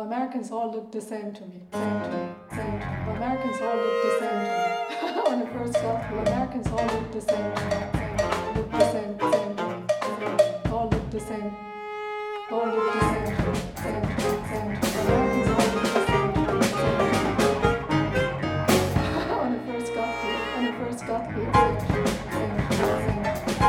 Americans all look the same to me. Same to me. Same to me. Americans all look the same to me. When I first got here, Americans all look the same to me. Look the same to me. All look the same. All look the same to me. Same to me. Same to me. Americans all look the same to me. When I first got here, same to me. Same to me. Same to me.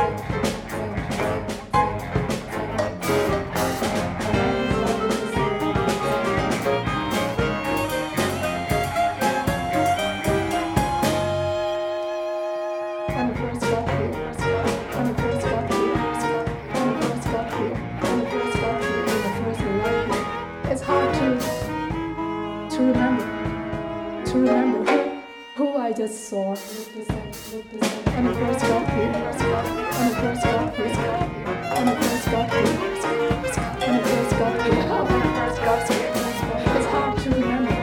I just saw when I first got here, when I first got here, when I first got here, when I first got here, it's hard to remember,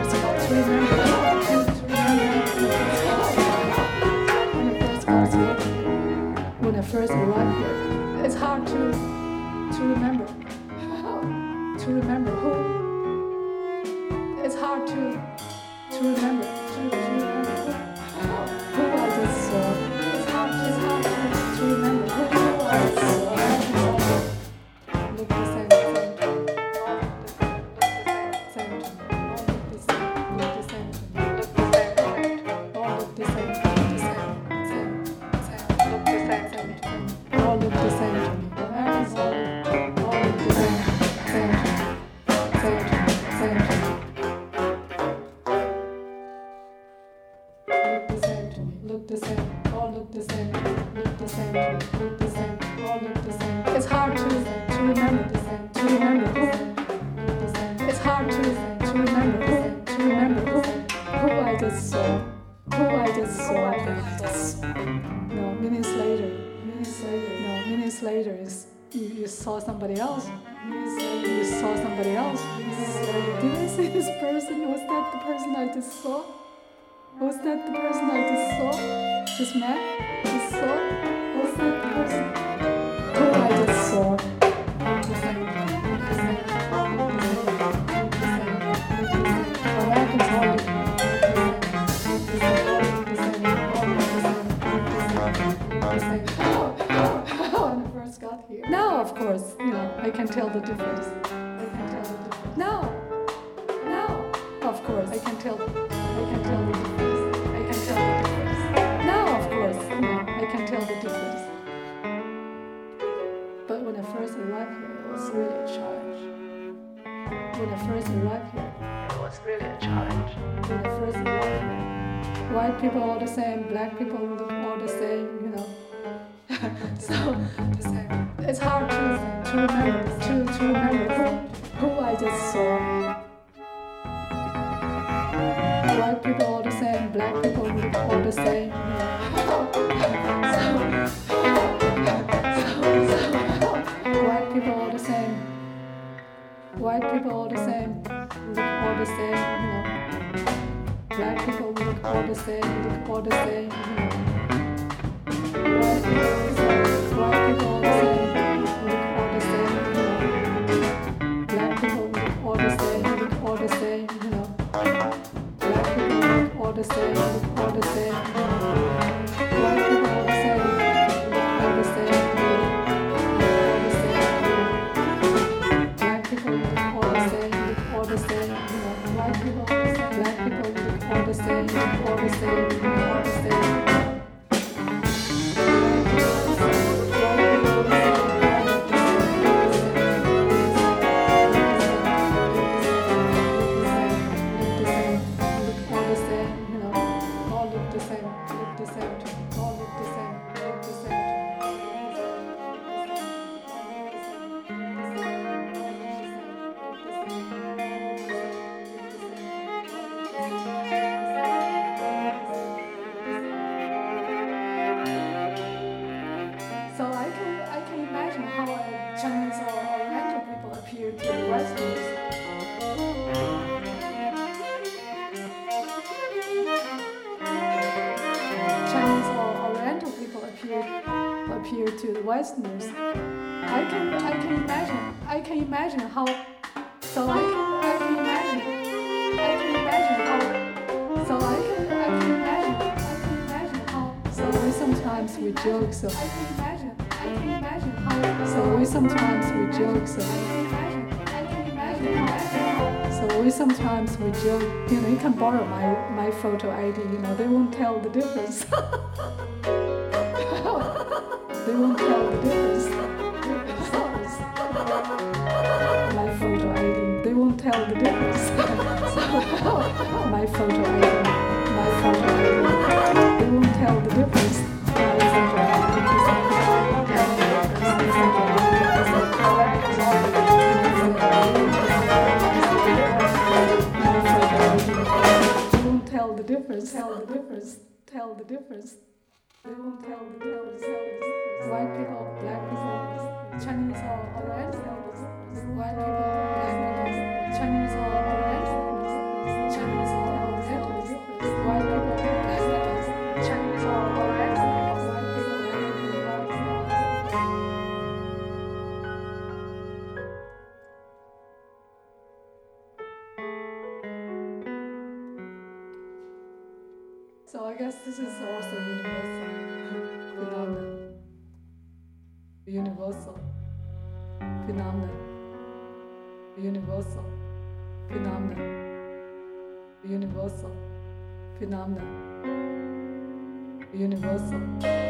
when I first arrived here, it's hard to remember who, it's hard to remember. You saw somebody else. You saw somebody else. Did I see this person? Was that the person I just saw? Was that the person I just saw? Just met? Just saw? Was that the person who I just saw? Now, of course, I can tell the difference. Now, of course, I can tell the difference. Now, of course, I can tell the difference. But when I first arrived here, it was really a challenge. White people all the same, black people look all the same, So the same. It's hard to remember who I just saw. White people all the same, black people look all the same. White people all the same. White people all the same, look all the same. Black people look all the same, White people all the same, look all the same. Black people look all the same, look all the same. Black people look all the same, look all the same. White people all the same, look all the same. Black people look all the same, look all the same. White people, black people look all the same, look all the same, all the same. So I can imagine how Chinese or Oriental people appear to the Westerners. Chinese or Oriental people appear to the Westerners. I can imagine how. So I can imagine. sometimes we joke so. I can imagine. So we sometimes we joke so. So we sometimes we joke. You can borrow my photo ID. They won't tell the difference. They won't tell the difference. My photo ID. They won't tell the difference. My photo ID. They won't tell the difference. My photo ID. They won't tell the difference. Tell the difference. They won't tell the difference. White people, black people, Chinese or orange. White people, black people, Chinese or orange. Chinese or orange. White people, black people, Chinese or orange. White people, So I guess this is also universal phenomenon. Universal phenomenon. Universal phenomenon. Universal phenomenon. Universal.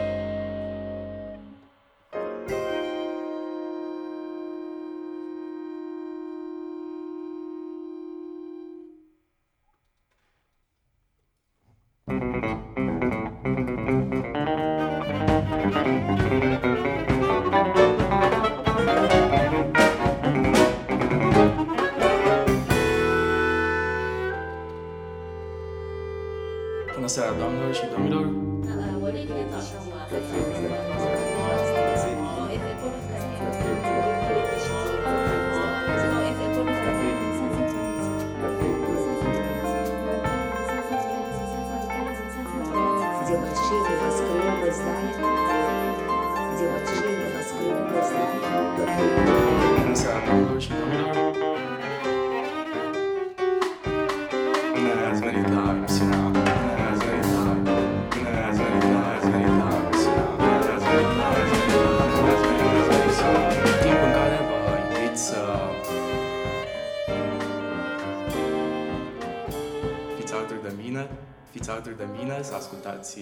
Bună seara, doamnelor și domnilor! Девочки, воскрылось здание. Девочки, воскрылось здание. Bună seara, doamnelor și domnilor! Bine ați venit la emisiunea! Timp în care vă invit să fiți alături de mine, să ascultați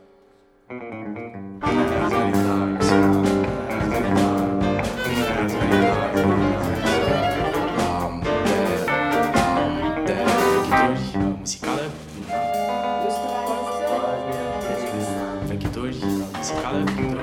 de vechituri muzicale. Vechituri muzicale.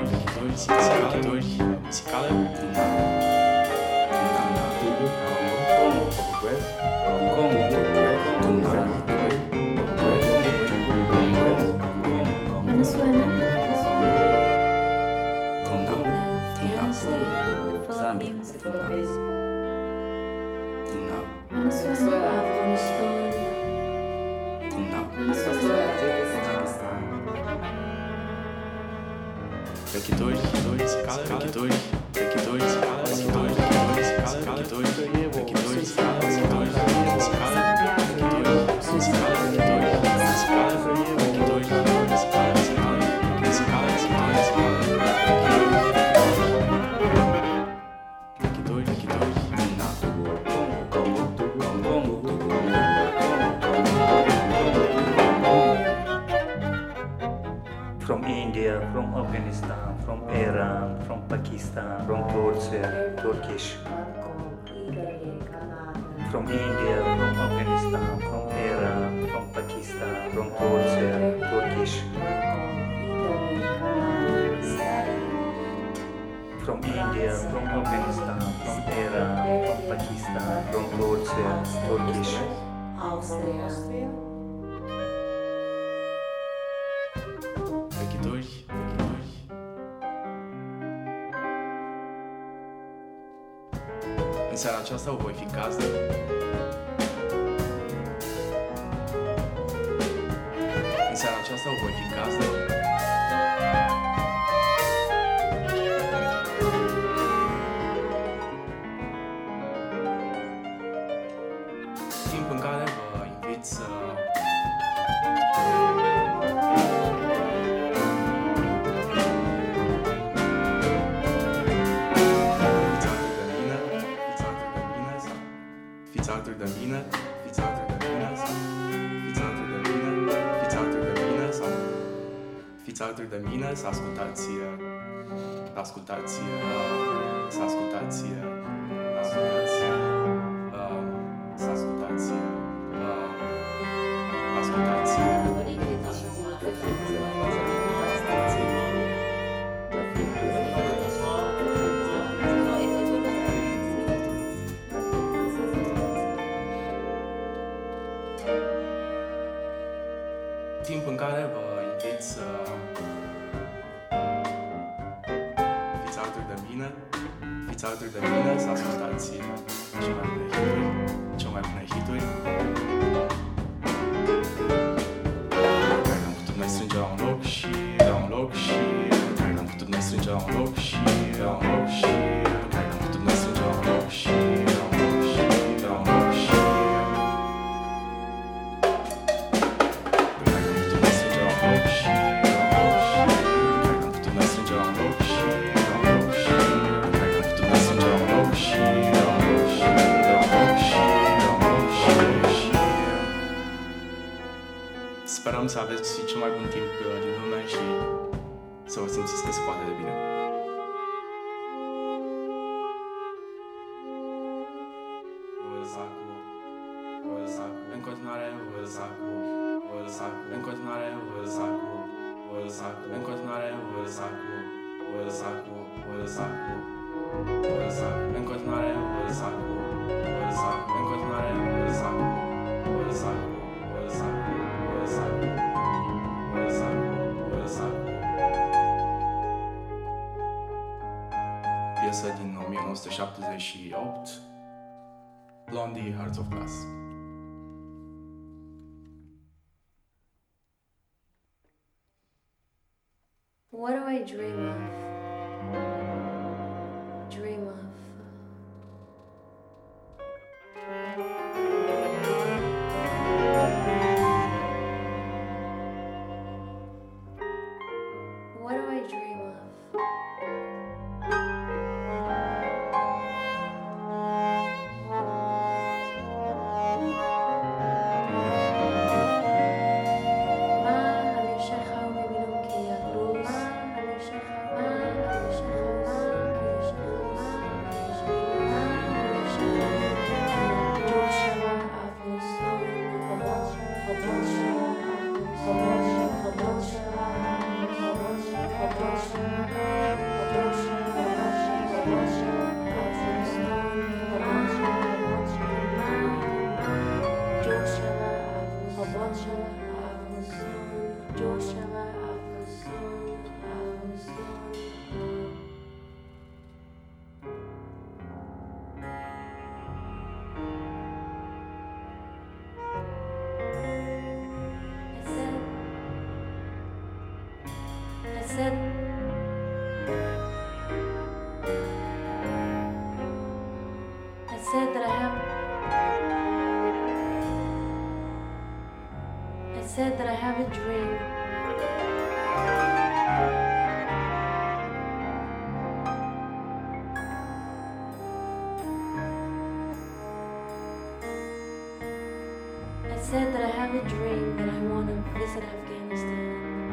From India, from Afghanistan, from Iran, from Pakistan, from Turkish. From India, from Afghanistan, from Iran, from Pakistan, from Turkish. From India, from Afghanistan, from Iran, from Pakistan, from Turkish. Austria. Vechituri. În seara aceasta o voi fi gazdă. Timp în care vă invit să fiți alături de mine, fiți alături de mine sau fiți alături de mine, fiți alături de mine sau fiți alături de mine să ascultați, să ascultați, să ascultați, să ascultați, ascultați. Timp în care vă invit să fiți alături de mine, fiți alături de mine, să ascultați cele mai bune hituri, care le-am putut noi strânge la un loc și care le-am putut noi strânge la un loc și care le-am putut noi strânge la un loc și sperăm să aveți cel mai bun timp din lume și să vă simțiți că se poate de bine. În continuare, în continuare, în continuare, în continuare, piesă din 1978, Blondie, Hearts of Glass. What do I dream of? Dream of. What do I dream of? I said that I have a dream. I said that I have a dream that I want to visit Afghanistan.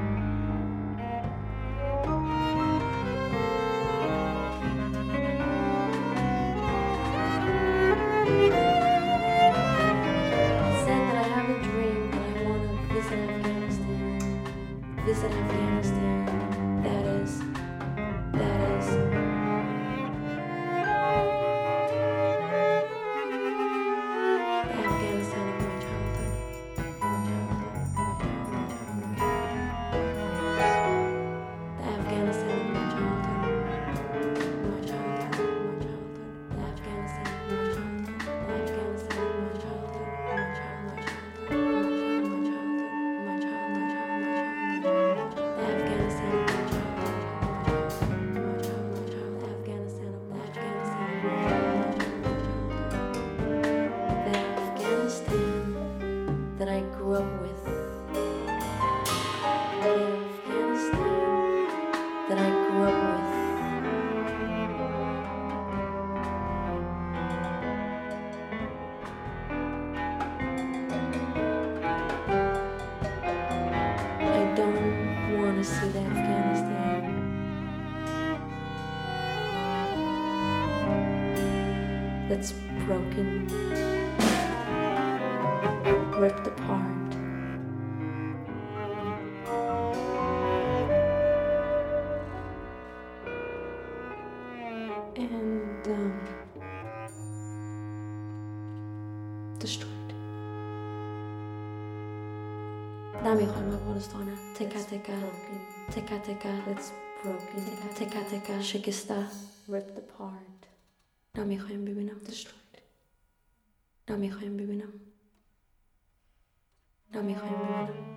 Visit Afghanistan. That is the Afghanistan of my childhood. The Afghanistan of my childhood. The Afghanistan of my childhood. that's broken, ripped apart. And destroyed. نمیخوایم افغانستانه. تکه تکه تکه تکه it's broken تکه تکه شکسته ripped apart. نمیخوایم ببینم destroyed. نمیخوایم ببینم. نمیخوایم ببینم.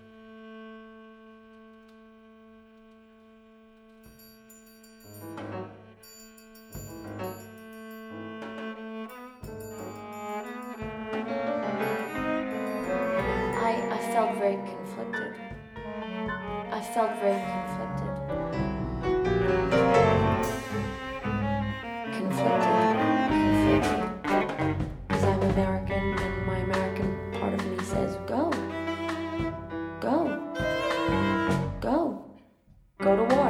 I felt very conflicted. I felt very conflicted. Conflicted. Because I'm American and my American part of me says, go. Go. Go. Go to war.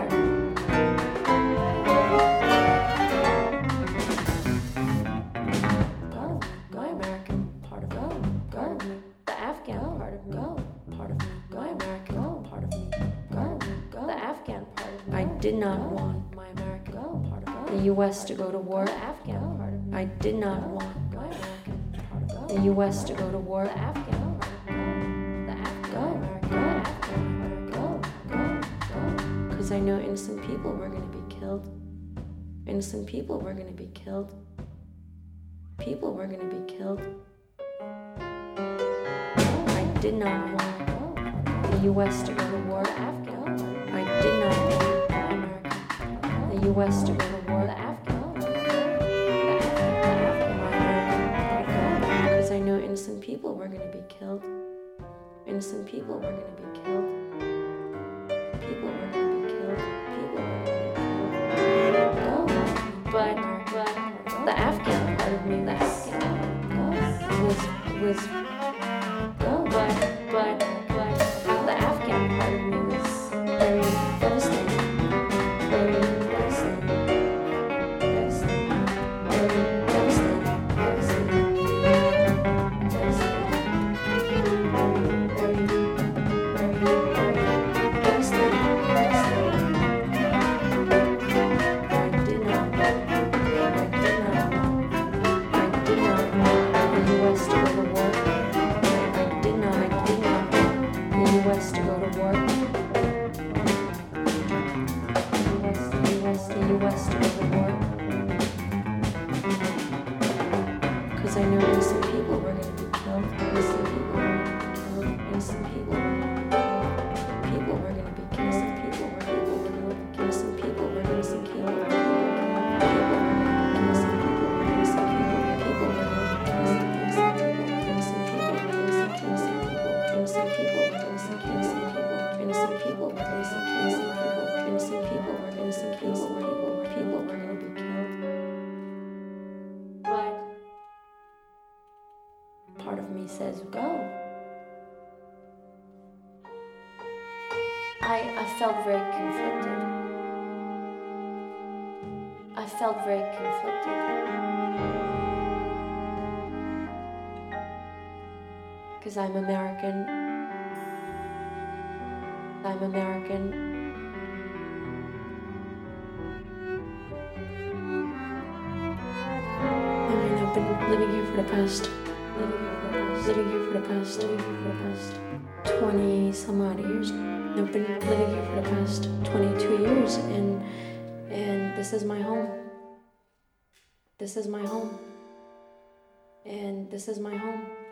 Go. Go. My American part of me. Go. The Afghan part of me. Go. Part of me. Go. My American part of me. Go. Go. The Afghan part of me. I did not want my American part of the U.S. to go to war. The Afghan part of me. I did not want my American part of the U.S. to go to war. The Afghan part of me. The Afghan go. Because I know innocent people were going to be killed. Innocent people were going to be killed. People were going to be killed. I did not want the U.S. to go to war. I did not want the U.S. to go to war. Because I know innocent people were going to be killed. Innocent people were going to be killed. People were going to be killed. People were going to be killed. Go. But the Afghan part of me was go. But the Afghan part of me was very devastating. Very devastating. Very devastating. Because I know innocent people were going to be killed. Innocent people were going to be killed. Innocent people were going to be killed. People were going to be killed. Innocent people were going to be killed. Innocent people were going to be killed. Innocent people were innocent people. People were going to be killed. Innocent people. Innocent people. Innocent people. Innocent people. Innocent people. Innocent people. Innocent people. Innocent people. People were going to be killed. But part of me says go. I felt very conflicted. I felt very conflicted. Because I'm American. I'm American. I've been living here for the past 20 some odd years. I've been living here for the past 22 years and this is my home. This is my home. And this is my home.